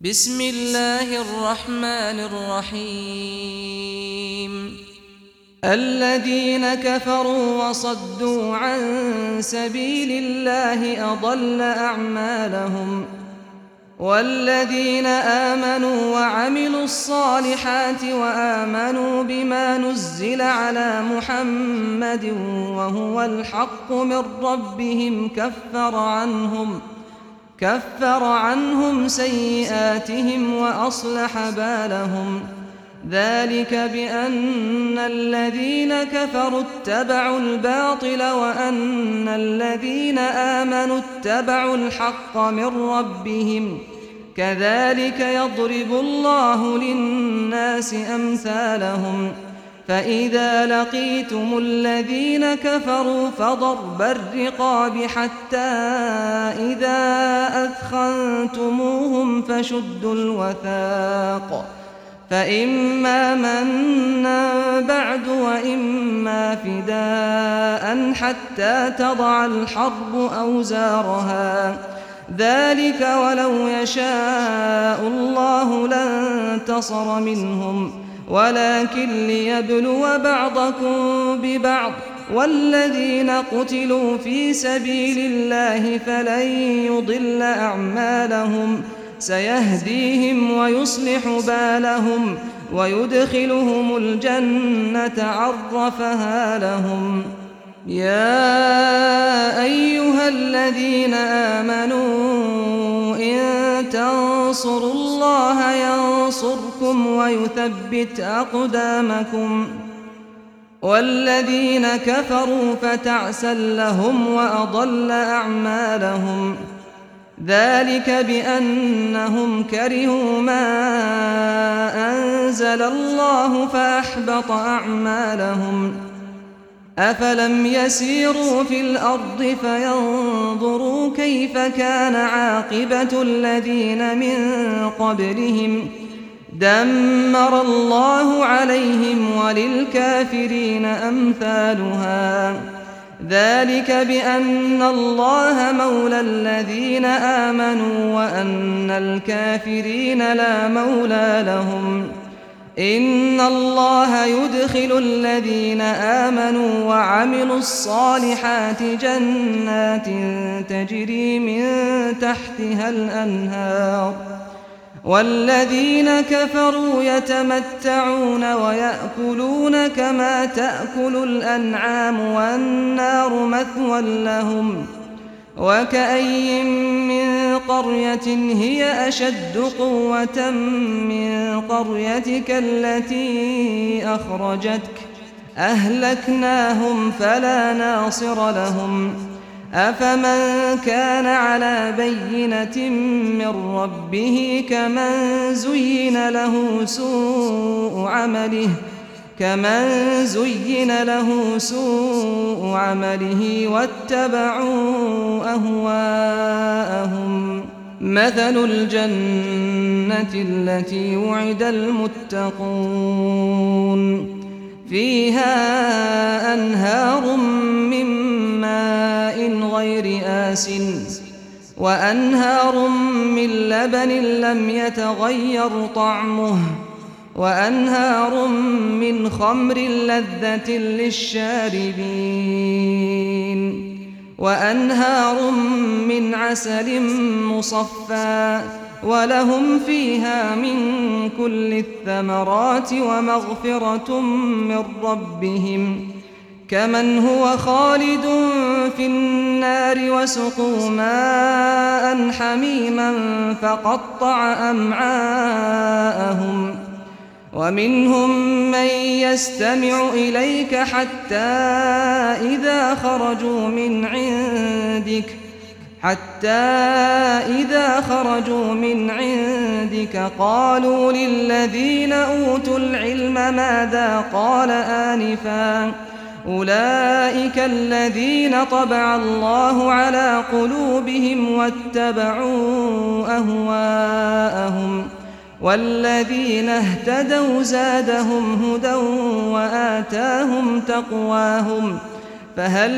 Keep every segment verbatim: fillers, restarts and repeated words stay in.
بسم الله الرحمن الرحيم الذين كفروا وصدوا عن سبيل الله أضل أعمالهم والذين آمنوا وعملوا الصالحات وآمنوا بما نزل على محمد وهو الحق من ربهم كفر عنهم كفر عنهم سيئاتهم وأصلح بالهم ذلك بأن الذين كفروا اتبعوا الباطل وأن الذين آمنوا اتبعوا الحق من ربهم كذلك يضرب الله للناس أمثالهم فإذا لقيتم الذين كفروا فضرب الرقاب حتى إذا أثخنتموهم فشدوا الوثاق فإما منا بعد وإما فداء حتى تضع الحرب أوزارها ذلك ولو يشاء الله لانتصر منهم ولكن ليبلو بعضكم ببعض والذين قتلوا في سبيل الله فلن يضل أعمالهم سيهديهم ويصلح بالهم ويدخلهم الجنة عرفها لهم يا أيها الذين آمنوا إن تنصروا الله ينصركم ويثبت أقدامكم والذين كفروا فتعسا لهم وأضل أعمالهم ذلك بأنهم كرهوا ما أنزل الله فأحبط أعمالهم أفلم يسيروا في الأرض فينظروا كيف كان عاقبة الذين من قبلهم دمر الله عليهم وللكافرين أمثالها ذلك بأن الله مولى الذين آمنوا وأن الكافرين لا مولى لهم إن الله يدخل الذين آمنوا وعملوا الصالحات جنات تجري من تحتها الأنهار والذين كفروا يتمتعون ويأكلون كما تأكل الأنعام والنار مثوى لهم وكأي من قرية هي أشد قوة من قريتك التي أخرجتك أهلكناهم فلا ناصر لهم أفمن كان على بينة من ربه كمن زين له سوء عمله كمن زين له سوء عمله واتبعوا أهواءهم مثل الجنة التي وعد المتقون فيها أنهار من ماء غير آسٍ وأنهار من لبن لم يتغير طعمه وأنهار من خمر لذة للشاربين وأنهار من عسل مصفى ولهم فيها من كل الثمرات ومغفرة من ربهم كمن هو خالد في النار وسقوا ماء حميما فقطع أمعاءهم ومنهم من يستمع إليك حتى إذا خرجوا من عندك حتى إذا خرجوا من عندك قالوا للذين أوتوا العلم ماذا قال آنفا أولئك الذين طبع الله على قلوبهم واتبعوا أهواءهم والذين اهتدوا زادهم هدى وآتاهم تقواهم فهل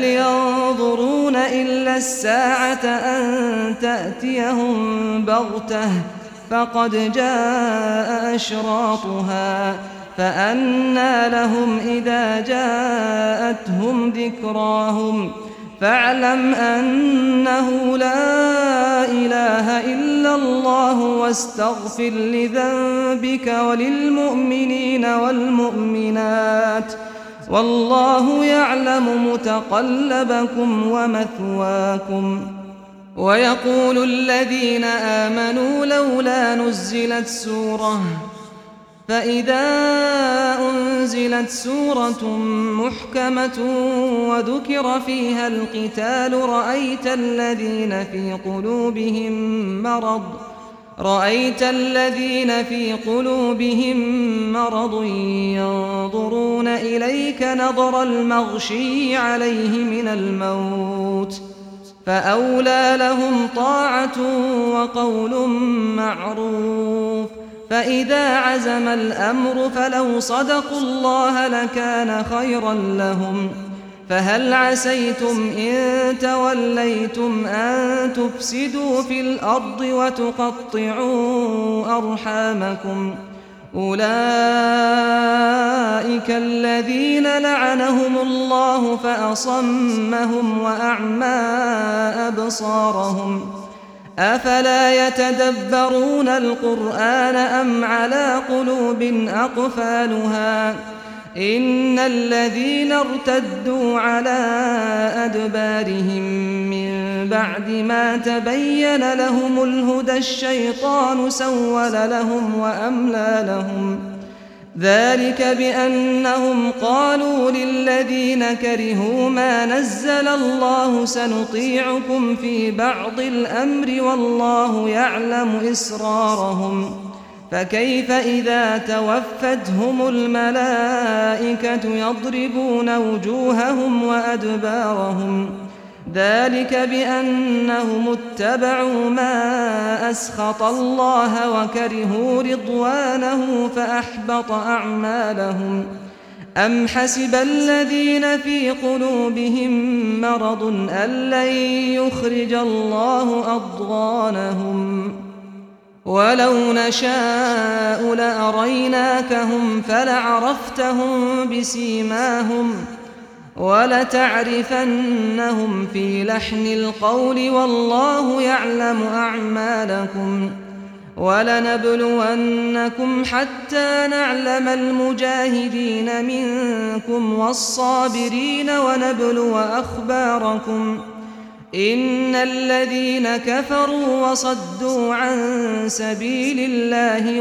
ينظرون إلا الساعة أن تأتيهم بغتة فقد جاء أشراطها فأنى لهم إذا جاءتهم ذكراهم فاعلم أنه لا إله إلا الله واستغفر لذنبك وللمؤمنين والمؤمنات والله يعلم متقلبكم ومثواكم. ويقول الذين آمنوا لولا نزلت سورة فإذا أنزلت سورة محكمة وذكر فيها القتال رأيت الذين في قلوبهم مرض رأيت الذين في قلوبهم مرض ينظرون إليك نظر المغشي عليه من الموت فأولى لهم طاعة وقول معروف. فإذا عزم الأمر فلو صدقوا الله لكان خيرا لهم. فهل عسيتم إن توليتم أن تفسدوا في الأرض وتقطعوا أرحامكم أولئك الذين لعنهم الله فأصمهم وأعمى أبصارهم أفلا يتدبرون القرآن أم على قلوب أقفالها إن الذين ارتدوا على أدبارهم من بعد ما تبين لهم الهدى الشيطان سول لهم وأملى لهم ذلك بأنهم قالوا للذين كرهوا ما نزل الله سنطيعكم في بعض الأمر والله يعلم إسرارهم فكيف إذا توفتهم الملائكة يضربون وجوههم وأدبارهم ذلك بأنهم اتبعوا ما أسخط الله وكرهوا رضوانه فأحبط أعمالهم. أم حسب الذين في قلوبهم مرض أن لن يخرج الله أضغانهم ولو نشاء لأريناكهم فلعرفتهم بسيماهم ولتعرفنهم في لحن القول والله يعلم أعمالكم. ولنبلونكم حتى نعلم المجاهدين منكم والصابرين ونبلو أخباركم إن الذين كفروا وصدوا عن سبيل الله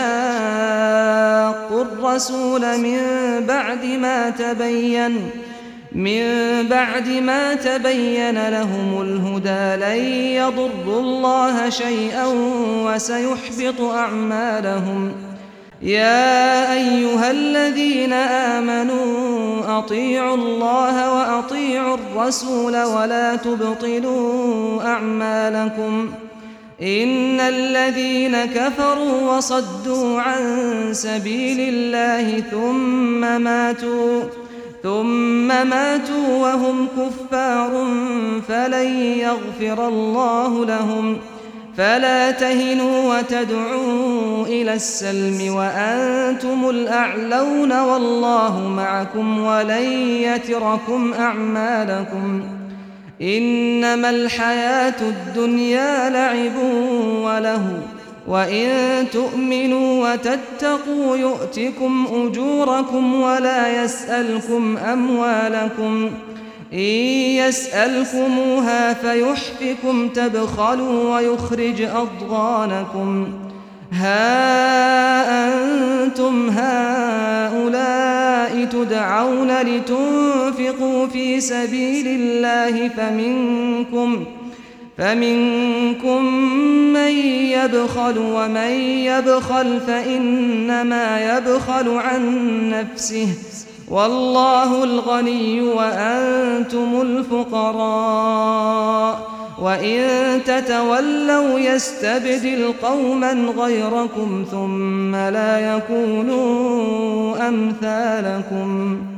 وشاقوا الرسول من بعد ما تبين من بعد ما تبين لهم الهدى لن يضروا الله شيئا وسيحبط أعمالهم. يا أيها الذين آمنوا أطيعوا الله وأطيعوا الرسول ولا تبطلوا أعمالكم إن الذين كفروا وصدوا عن سبيل الله ثم ماتوا ثم ماتوا وهم كفار فلن يغفر الله لهم. فلا تهنوا وتدعوا إلى السلم وأنتم الأعلون والله معكم ولن يتركم أعمالكم. إنما الحياة الدنيا لعب وله وإن تؤمنوا وتتقوا يؤتكم أجوركم ولا يسألكم أموالكم إن يسألكموها فيحفكم تبخلوا ويخرج أضغانكم. ها أنتم هؤلاء تدعون لتنفقوا في سبيل الله فمنكم فمنكم من يبخل ومن يبخل فإنما يبخل عن نفسه والله الغني وأنتم الفقراء وإن تتولوا يستبدل قوما غيركم ثم لا يكونوا أمثالكم.